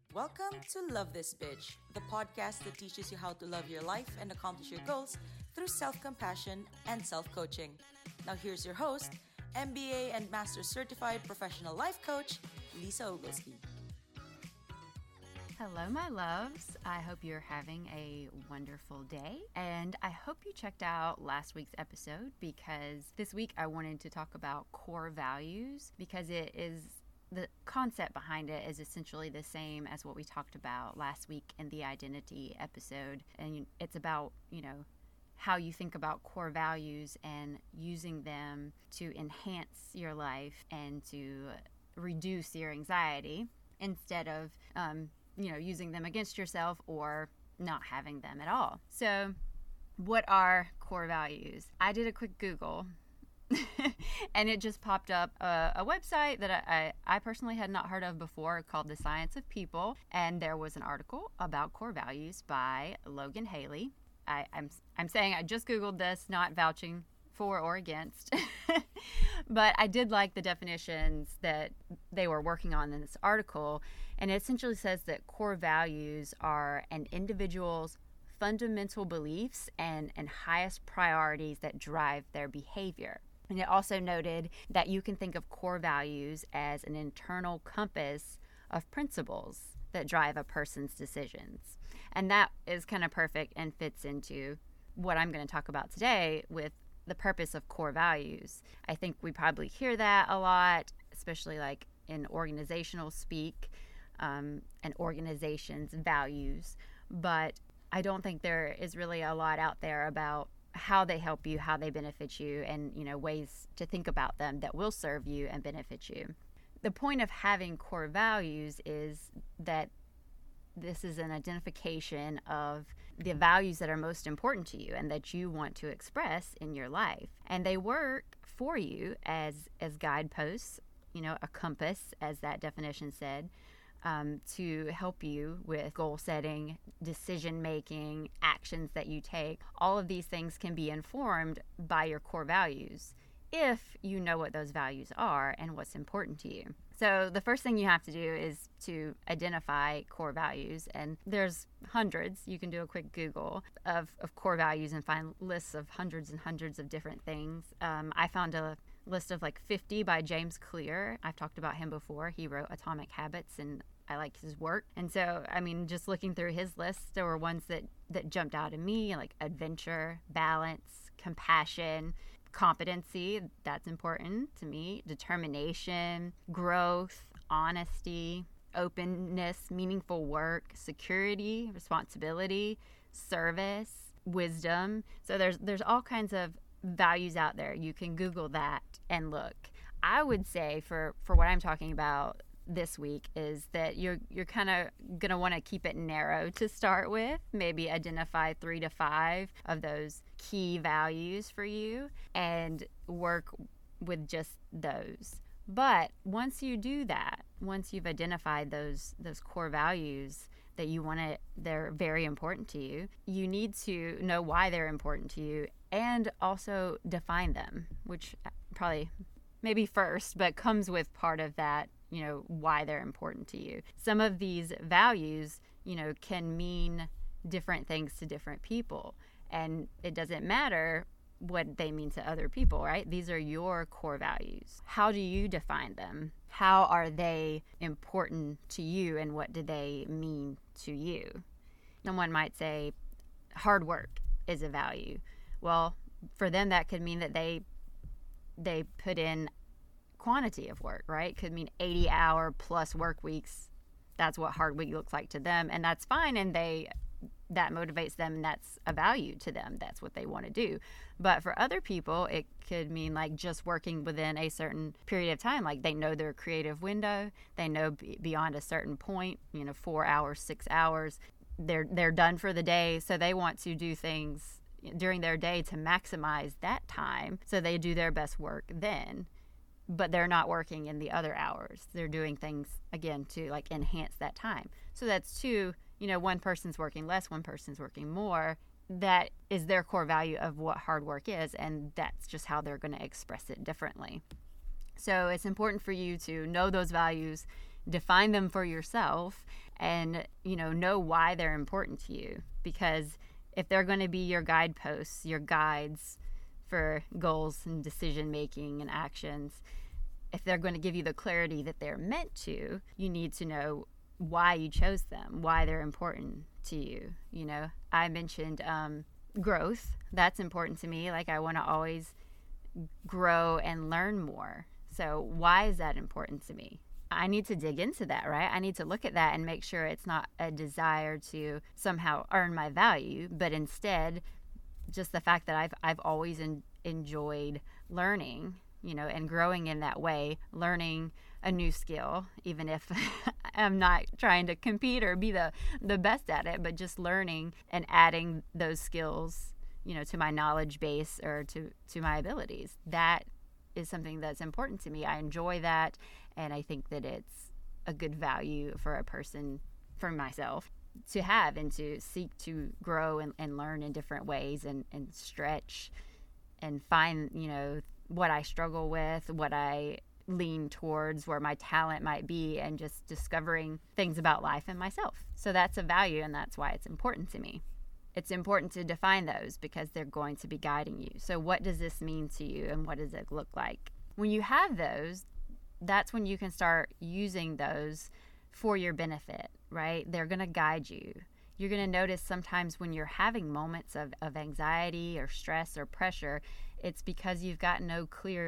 Welcome to Love This Bitch, the podcast that teaches you how to love your life and accomplish your goals through self compassion and self coaching. Now, here's your host, MBA and Master Certified Professional Life Coach, Lisa Oglesby. Hello, my loves. I hope you're having a wonderful day. And I hope you checked out last week's episode because this week I wanted to talk about core values because the concept behind it is essentially the same as what we talked about last week in the identity episode. And it's about, how you think about core values and using them to enhance your life and to reduce your anxiety instead of, using them against yourself or not having them at all. So what are core values? I did a quick Google and it just popped up a website that I personally had not heard of before called The Science of People. And there was an article about core values by Logan Haley. I'm saying I just Googled this, not vouching for or against. But I did like the definitions that they were working on in this article. And it essentially says that core values are an individual's fundamental beliefs and highest priorities that drive their behavior. And it also noted that you can think of core values as an internal compass of principles that drive a person's decisions. And that is kind of perfect and fits into what I'm going to talk about today with the purpose of core values. I think we probably hear that a lot, especially like in organizational speak and organizations' values. But I don't think there is really a lot out there about how they help you, how they benefit you, and ways to think about them that will serve you and benefit you. The point of having core values is that this is an identification of the values that are most important to you and that you want to express in your life. And they work for you as guideposts, a compass, as that definition said, to help you with goal setting, decision making, actions that you take. All of these things can be informed by your core values if you know what those values are and what's important to you. So the first thing you have to do is to identify core values. And there's hundreds. You can do a quick Google of core values and find lists of hundreds and hundreds of different things. I found a list of like 50 by James Clear. I've talked about him before. He wrote Atomic Habits and I like his work. And so, just looking through his list, there were ones that jumped out at me, like adventure, balance, compassion, competency, that's important to me, determination, growth, honesty, openness, meaningful work, security, responsibility, service, wisdom. So there's all kinds of values out there. You can Google that and look. I would say for what I'm talking about this week is that you're kind of going to want to keep it narrow to start with. Maybe identify 3 to 5 of those key values for you and work with just those. But once you do that, once you've identified those core values that you want to, they're very important to you, you need to know why they're important to you and also define them, which probably maybe first, but comes with part of that, why they're important to you. Some of these values, can mean different things to different people. And it doesn't matter what they mean to other people, right? These are your core values. How do you define them? How are they important to you and what do they mean to you? Someone might say hard work is a value. Well, for them, that could mean that they put in quantity of work, right? Could mean 80-hour plus work weeks. That's what hard week looks like to them, and that's fine, and that motivates them, and that's a value to them. That's what they want to do. But for other people, it could mean like just working within a certain period of time. Like they know their creative window. They know beyond a certain point, 4 hours, 6 hours, they're done for the day. So they want to do things during their day to maximize that time. So they do their best work then. But they're not working in the other hours. They're doing things, again, to like enhance that time. So that's two, one person's working less, one person's working more. That is their core value of what hard work is, and that's just how they're going to express it differently. So it's important for you to know those values define them for yourself and, know why they're important to you. Because if they're going to be your guideposts, your guides for goals and decision making and actions, if they're going to give you the clarity that they're meant to, you need to know why you chose them, why they're important to you. I mentioned growth. That's important to me. Like, I want to always grow and learn more. So why is that important to me? I need to dig into that, right? I need to look at that and make sure it's not a desire to somehow earn my value, but instead just the fact that I've always enjoyed learning, and growing in that way, learning a new skill, even if I'm not trying to compete or be the best at it, but just learning and adding those skills, to my knowledge base or to my abilities. That is something that's important to me. I enjoy that, and I think that it's a good value for a person, for myself, to have and to seek to grow and learn in different ways and stretch and find, what I struggle with, what I lean towards, where my talent might be, and just discovering things about life and myself. So that's a value, and that's why it's important to me. It's important to define those because they're going to be guiding you. So what does this mean to you, and what does it look like? When you have those, that's when you can start using those for your benefit, right? They're going to guide you. You're going to notice sometimes when you're having moments of anxiety or stress or pressure, it's because you've got no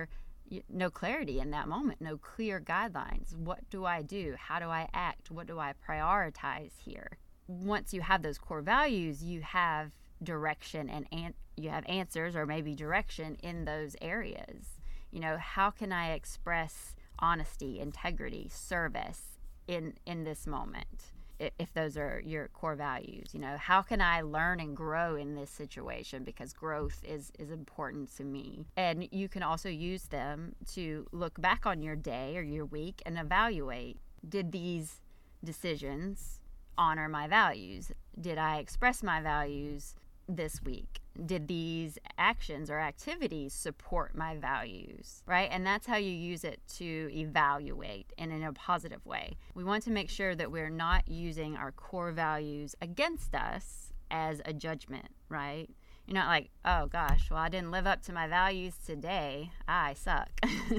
clarity in that moment, no clear guidelines. What do I do? How do I act? What do I prioritize here? Once you have those core values, you have direction and you have answers or maybe direction in those areas. How can I express honesty, integrity, service in this moment? If those are your core values, how can I learn and grow in this situation, because growth is important to me. And you can also use them to look back on your day or your week and evaluate, did these decisions honor my values? Did I express my values this week? Did these actions or activities support my values, right? And that's how you use it to evaluate, and in a positive way. We want to make sure that we're not using our core values against us as a judgment, right? You're not like, oh gosh, well, I didn't live up to my values today. I suck.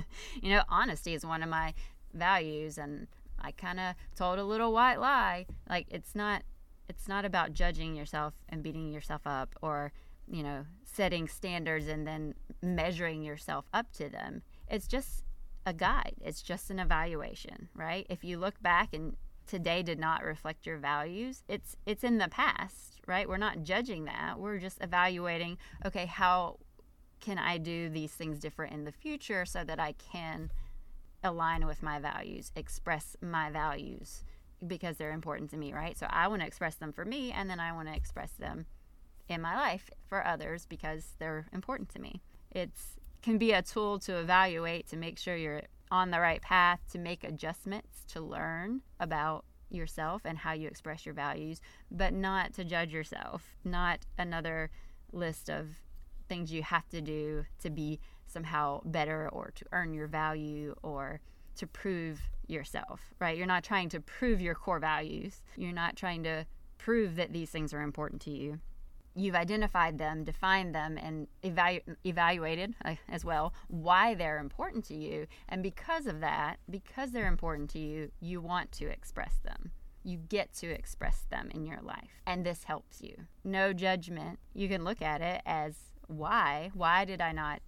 Honesty is one of my values, and I kind of told a little white lie. Like, it's not about judging yourself and beating yourself up, or setting standards and then measuring yourself up to them. It's just a guide. It's just an evaluation, right? If you look back and today did not reflect your values, it's in the past, right? We're not judging that. We're just evaluating, okay, how can I do these things different in the future so that I can align with my values, express my values, because they're important to me, right? So I want to express them for me, and then I want to express them in my life for others because they're important to me. It can be a tool to evaluate, to make sure you're on the right path, to make adjustments, to learn about yourself and how you express your values, but not to judge yourself, not another list of things you have to do to be somehow better or to earn your value or to prove yourself, right? You're not trying to prove your core values. You're not trying to prove that these things are important to you. You've identified them, defined them, and evaluated as well why they're important to you. And because of that, because they're important to you, you want to express them. You get to express them in your life. And this helps you. No judgment. You can look at it as why? Why did I not,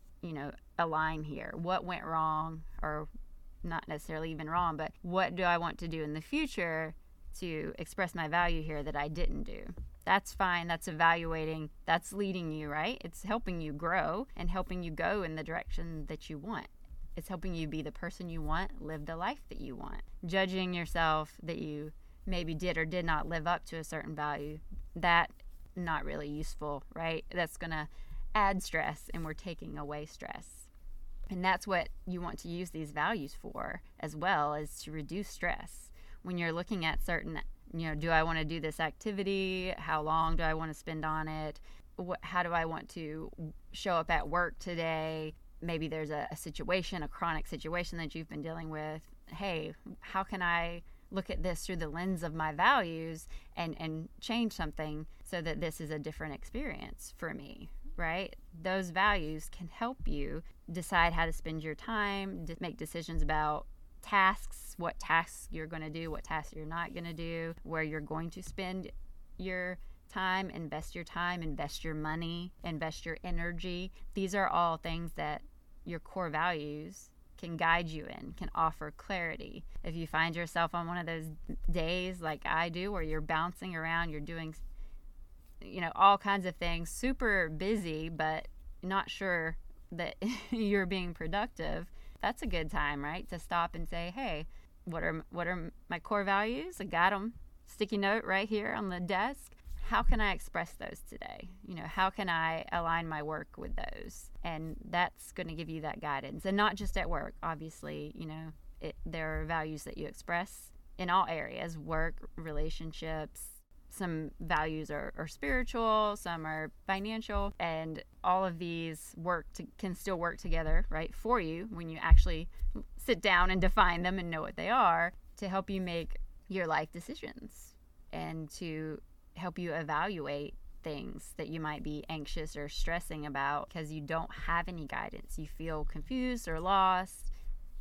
align here? What went wrong? Or not necessarily even wrong, but what do I want to do in the future to express my value here that I didn't do? That's fine. That's evaluating. That's leading you, right? It's helping you grow and helping you go in the direction that you want. It's helping you be the person you want, live the life that you want. Judging yourself that you maybe did or did not live up to a certain value, that not really useful, right? That's going to add stress, and we're taking away stress. And that's what you want to use these values for as well, is to reduce stress. When you're looking at certain, do I want to do this activity? How long do I want to spend on it? How do I want to show up at work today? Maybe there's a situation, a chronic situation that you've been dealing with. hey, how can I look at this through the lens of my values and change something so that this is a different experience for me, right? Those values can help you decide how to spend your time, make decisions about tasks, what tasks you're going to do, what tasks you're not going to do, where you're going to spend your time, invest your money, invest your energy. These are all things that your core values can guide you in, can offer clarity. If you find yourself on one of those days like I do, where you're bouncing around, you're doing, all kinds of things, super busy, but not sure that you're being productive, that's a good time, right? To stop and say, hey, what are my core values? I got them. Sticky note right here on the desk. How can I express those today? How can I align my work with those? And that's going to give you that guidance. And not just at work, obviously, there are values that you express in all areas, work, relationships. Some values are spiritual, some are financial, and all of these can still work together, right, for you when you actually sit down and define them and know what they are, to help you make your life decisions and to help you evaluate things that you might be anxious or stressing about because you don't have any guidance. You feel confused or lost.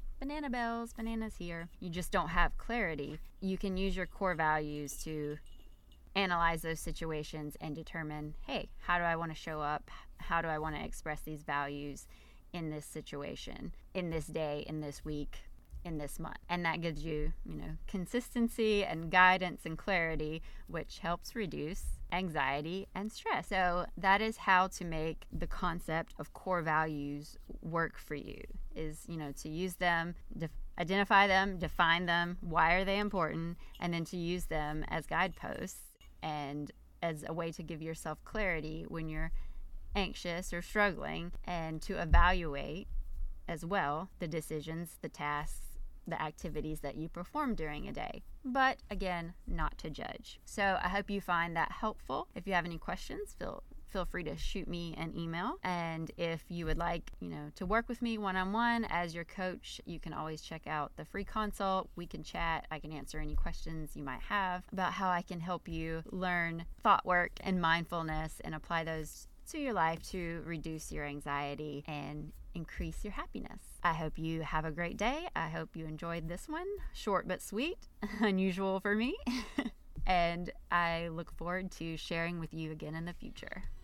Bananas here. You just don't have clarity. You can use your core values to analyze those situations and determine, hey, how do I want to show up? How do I want to express these values in this situation, in this day, in this week, in this month? And that gives you, consistency and guidance and clarity, which helps reduce anxiety and stress. So that is how to make the concept of core values work for you, is, to use them, identify them, define them, why are they important, and then to use them as guideposts and as a way to give yourself clarity when you're anxious or struggling, and to evaluate as well the decisions, the tasks, the activities that you perform during a day. But again, not to judge. So I hope you find that helpful. If you have any questions, feel free to shoot me an email. And if you would like, to work with me one-on-one as your coach, you can always check out the free consult. We can chat. I can answer any questions you might have about how I can help you learn thought work and mindfulness and apply those to your life to reduce your anxiety and increase your happiness. I hope you have a great day. I hope you enjoyed this one. Short but sweet, unusual for me. And I look forward to sharing with you again in the future.